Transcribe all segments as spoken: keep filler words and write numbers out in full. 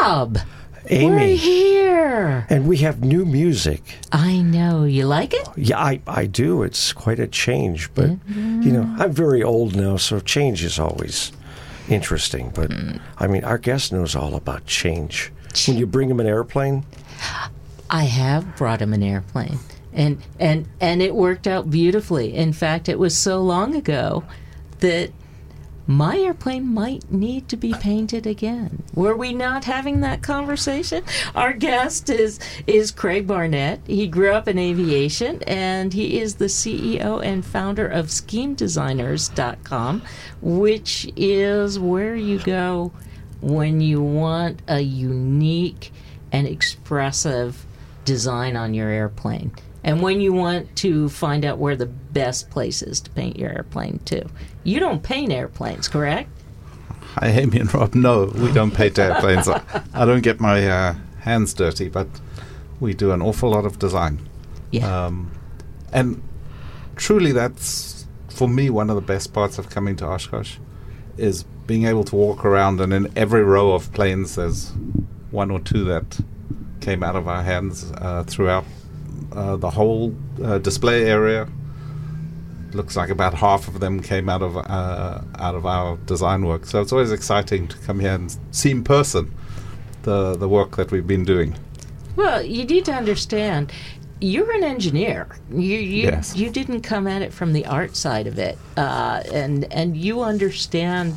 Bob! Amy. We're here! And we have new music. I know. You like it? Yeah, I, I do. It's quite a change. But, mm-hmm. you know, I'm very old now, so change is always interesting. But, mm. I mean, our guest knows all about change. When you bring him an airplane? I have brought him an airplane. And, and, and it worked out beautifully. In fact, it was so long ago that my airplane might need to be painted again. Were we not having that conversation? Our guest is is Craig Barnett. He grew up in aviation, and he is the C E O and founder of scheme designers dot com, which is where you go when you want a unique and expressive design on your airplane. And when you want to find out where the best place is to paint your airplane, too. You don't paint airplanes, correct? Hi, Amy and Rob. No, we don't paint airplanes. I, I don't get my uh, hands dirty, but we do an awful lot of design. Yeah. Um, and truly, that's, for me, one of the best parts of coming to Oshkosh, is being able to walk around, and in every row of planes, there's one or two that came out of our hands uh, throughout Uh, the whole uh, display area. Looks like about half of them came out of uh, out of our design work. So it's always exciting to come here and see in person the the work that we've been doing. Well, you need to understand, you're an engineer. You you, Yes. you didn't come at it from the art side of it, uh, and and you understand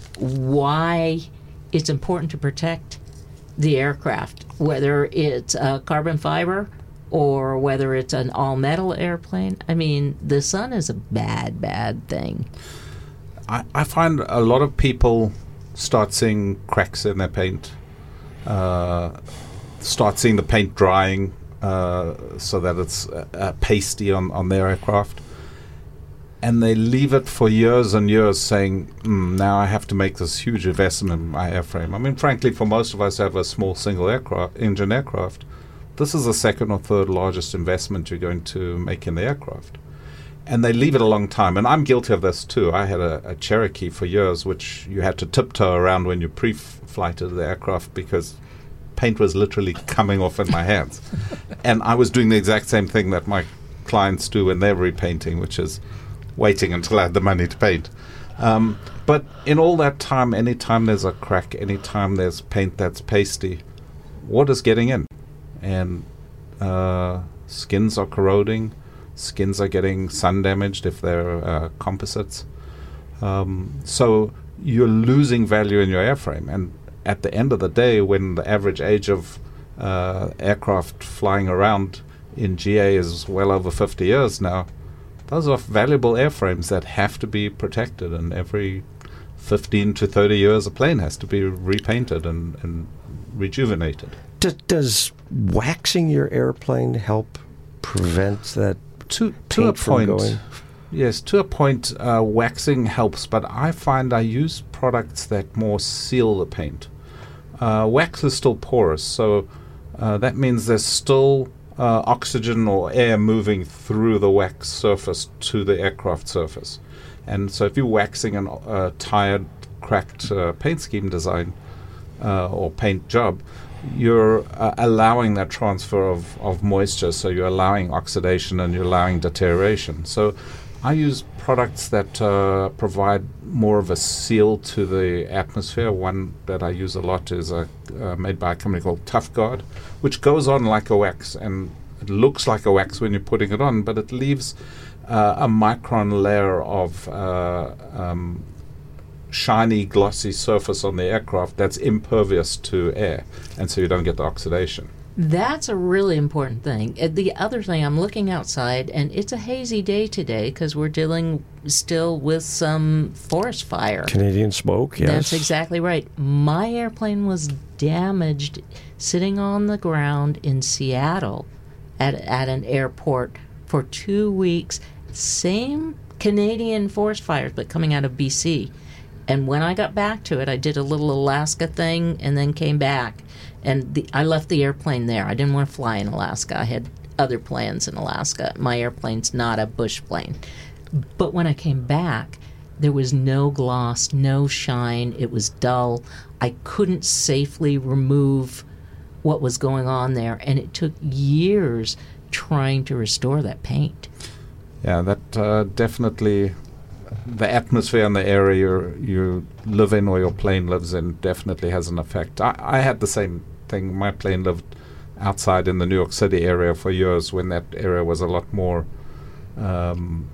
why it's important to protect the aircraft, whether it's uh, carbon fiber or whether it's an all-metal airplane. I mean, the sun is a bad, bad thing. I, I find a lot of people start seeing cracks in their paint, uh, start seeing the paint drying uh, so that it's uh, uh, pasty on, on their aircraft, and they leave it for years and years saying, mm, now I have to make this huge investment in my airframe. I mean, frankly, for most of us who have a small single aircraft, engine aircraft, this is the second or third largest investment you're going to make in the aircraft. And they leave it a long time. And I'm guilty of this too. I had a, a Cherokee for years, which you had to tiptoe around when you pre-flighted the aircraft because paint was literally coming off in my hands. And I was doing the exact same thing that my clients do when they're repainting, which is waiting until I had the money to paint. Um, but in all that time, any time there's a crack, any time there's paint that's pasty, water's getting in. And uh, skins are corroding, skins are getting sun damaged if they're uh, composites. Um, so you're losing value in your airframe. And at the end of the day, when the average age of uh, aircraft flying around in G A is well over fifty years now, those are valuable airframes that have to be protected. And every fifteen to thirty years, a plane has to be repainted and, and rejuvenated. D- does waxing your airplane help prevent that to to a from point? Going? Yes, to a point, uh, waxing helps, but I find I use products that more seal the paint. Uh, wax is still porous, so uh, that means there's still uh, oxygen or air moving through the wax surface to the aircraft surface. And so if you're waxing a uh, tired, cracked uh, paint scheme design uh, or paint job, you're uh, allowing that transfer of, of moisture, so you're allowing oxidation and you're allowing deterioration. So I use products that uh, provide more of a seal to the atmosphere. One that I use a lot is a, uh, made by a company called Tough Guard, which goes on like a wax, and it looks like a wax when you're putting it on, but it leaves uh, a micron layer of uh, um, shiny, glossy surface on the aircraft that's impervious to air, and so you don't get the oxidation. That's a really important thing. Uh, The other thing, I'm looking outside, and it's a hazy day today because we're dealing still with some forest fire. Canadian smoke, yes. That's exactly right. My airplane was damaged sitting on the ground in Seattle at, at an airport for two weeks. Same Canadian forest fires, but coming out of B C. And when I got back to it, I did a little Alaska thing and then came back. And the, I left the airplane there. I didn't want to fly in Alaska. I had other plans in Alaska. My airplane's not a bush plane. But when I came back, There was no gloss, no shine. It was dull. I couldn't safely remove what was going on there, and it took years trying to restore that paint. Yeah, that uh, definitely, the atmosphere in the area you you live in or your plane lives in definitely has an effect. I, I had the same thing. My plane lived outside in the New York City area for years when that area was a lot more, um,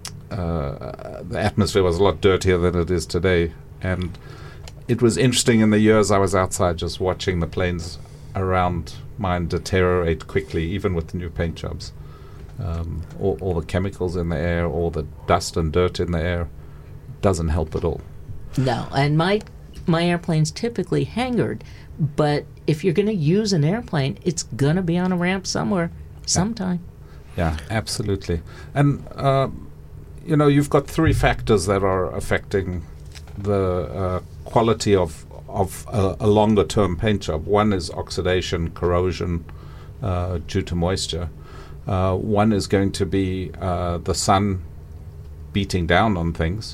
uh, the atmosphere was a lot dirtier than it is today. And it was interesting in the years I was outside just watching the planes around mine deteriorate quickly, even with the new paint jobs. Um, all, all the chemicals in the air, all the dust and dirt in the air doesn't help at all. No, and my my airplane's typically hangared, but if you're going to use an airplane, it's going to be on a ramp somewhere, sometime. Yeah, absolutely. And, uh, you know, you've got three factors that are affecting the uh, quality of, of a, a longer-term paint job. One is oxidation, corrosion uh, due to moisture. Uh, one is going to be uh, the sun beating down on things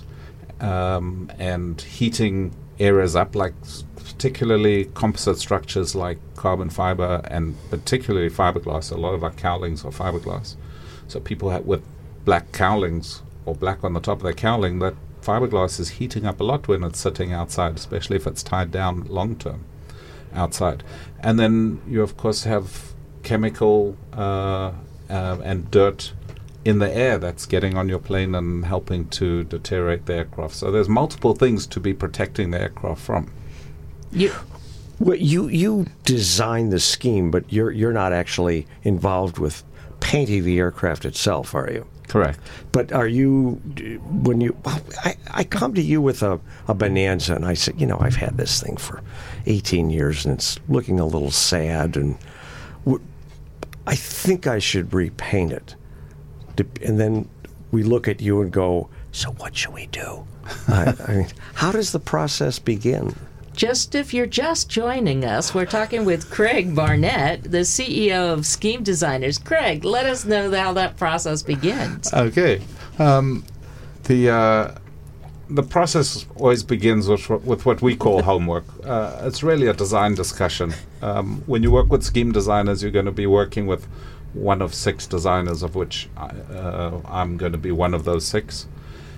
um, and heating areas up, like s- particularly composite structures like carbon fiber and particularly fiberglass. A lot of our cowlings are fiberglass. So people ha- with black cowlings or black on the top of their cowling, that fiberglass is heating up a lot when it's sitting outside, especially if it's tied down long term outside. And then you, of course, have chemical uh, uh, and dirt in the air that's getting on your plane and helping to deteriorate the aircraft. So there's multiple things to be protecting the aircraft from. You, Well, you you design the scheme, but you're you're not actually involved with painting the aircraft itself, are you? Correct. But are you, d- when you, well, I, I come to you with a, a Bonanza, and I said, you know, I've had this thing for eighteen years, and it's looking a little sad, and w- I think I should repaint it. Dep- And then we look at you and go, so what should we do? I, I mean, how does the process begin? Just if you're just joining us, we're talking with Craig Barnett, the C E O of Scheme Designers. Craig, let us know how that process begins. Okay. Um, the uh, the process always begins with with what we call homework. Uh, it's really a design discussion. Um, when you work with scheme designers, you're going to be working with one of six designers, of which I, uh, I'm going to be one of those six.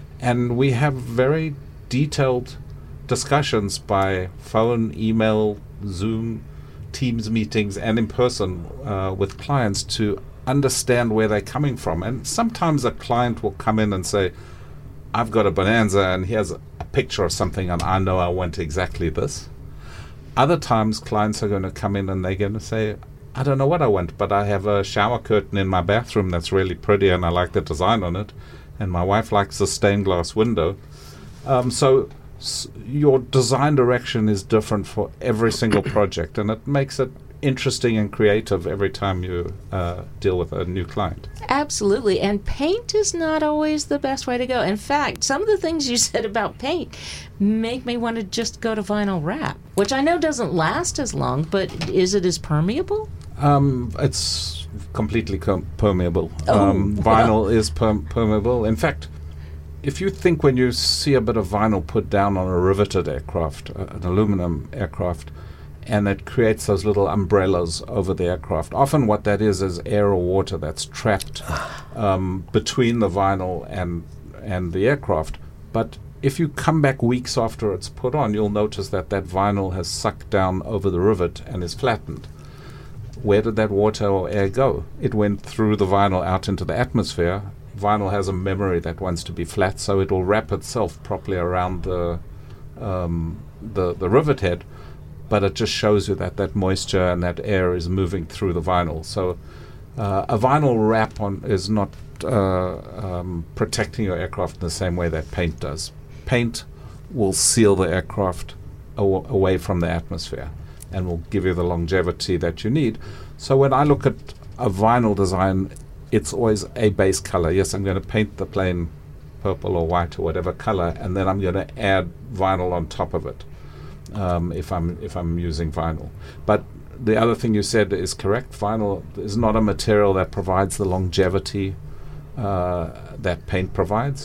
And we have very detailed discussions by phone, email, Zoom, Teams meetings, and in person uh, with clients to understand where they're coming from. And sometimes a client will come in and say, I've got a Bonanza and here's a, a picture of something and I know I want exactly this. Other times clients are going to come in and they're going to say, I don't know what I want, but I have a shower curtain in my bathroom that's really pretty and I like the design on it. And my wife likes the stained glass window. Um, so s- your design direction is different for every single project, and it makes it interesting and creative every time you uh, deal with a new client. Absolutely. And paint is not always the best way to go. In fact, some of the things you said about paint make me want to just go to vinyl wrap, which I know doesn't last as long, but is it as permeable? Um, it's completely com- permeable. Oh, um, wow. Vinyl is per- permeable. In fact, if you think when you see a bit of vinyl put down on a riveted aircraft, uh, an aluminum aircraft, and it creates those little umbrellas over the aircraft, often what that is is air or water that's trapped um, between the vinyl and and the aircraft. But if you come back weeks after it's put on, you'll notice that that vinyl has sucked down over the rivet and is flattened. Where did that water or air go? It went through the vinyl out into the atmosphere. Vinyl has a memory that wants to be flat, so it will wrap itself properly around the um, the, the rivet head, but it just shows you that that moisture and that air is moving through the vinyl. So uh, a vinyl wrap on is not uh, um, protecting your aircraft in the same way that paint does. Paint will seal the aircraft aw- away from the atmosphere and will give you the longevity that you need. So when I look at a vinyl design, it's always a base color. Yes, I'm going to paint the plane purple or white or whatever color, and then I'm going to add vinyl on top of it um, if I'm if I'm using vinyl. But the other thing you said is correct. Vinyl is not a material that provides the longevity uh, that paint provides.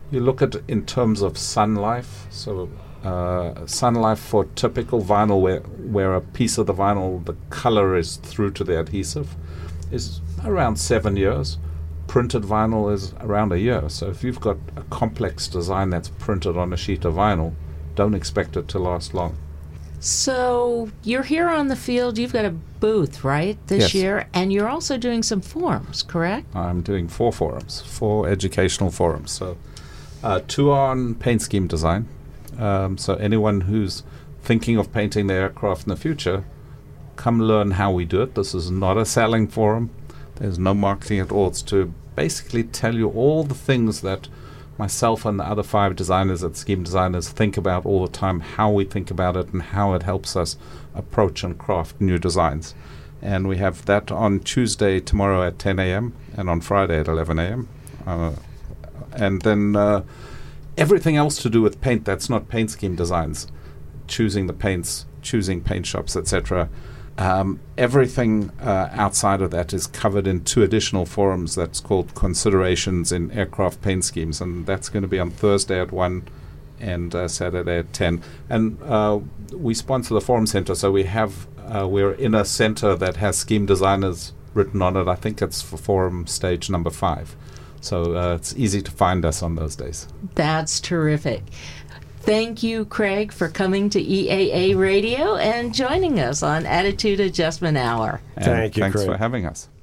You look at it in terms of sun life. So uh, sun life for typical vinyl, where, where a piece of the vinyl, the color is through to the adhesive, is around seven years. Printed vinyl is around a year. So if you've got a complex design that's printed on a sheet of vinyl, don't expect it to last long. So you're here on the field. You've got a booth, right, this Yes. year? And you're also doing some forums, correct? I'm doing four forums, four educational forums. So uh, two are on paint scheme design. Um, so anyone who's thinking of painting their aircraft in the future, come learn how we do it. This is not a selling forum. There's no marketing at all. It's to basically tell you all the things that myself and the other five designers at Scheme Designers think about all the time, how we think about it and how it helps us approach and craft new designs. And we have that on Tuesday tomorrow at ten a.m. and on Friday at eleven a.m. Uh, and then uh, everything else to do with paint that's not paint scheme designs, choosing the paints, choosing paint shops, et cetera. Um, everything uh, outside of that is covered in two additional forums that's called Considerations in Aircraft Paint Schemes, and that's going to be on Thursday at one and uh, Saturday at ten. And uh, we sponsor the Forum Center, so we have uh, we're in a center that has Scheme Designers written on it. I think it's for forum stage number five. So uh, it's easy to find us on those days. That's terrific. Thank you, Craig, for coming to E A A Radio and joining us on Attitude Adjustment Hour. And Thank you, thanks Craig. for having us.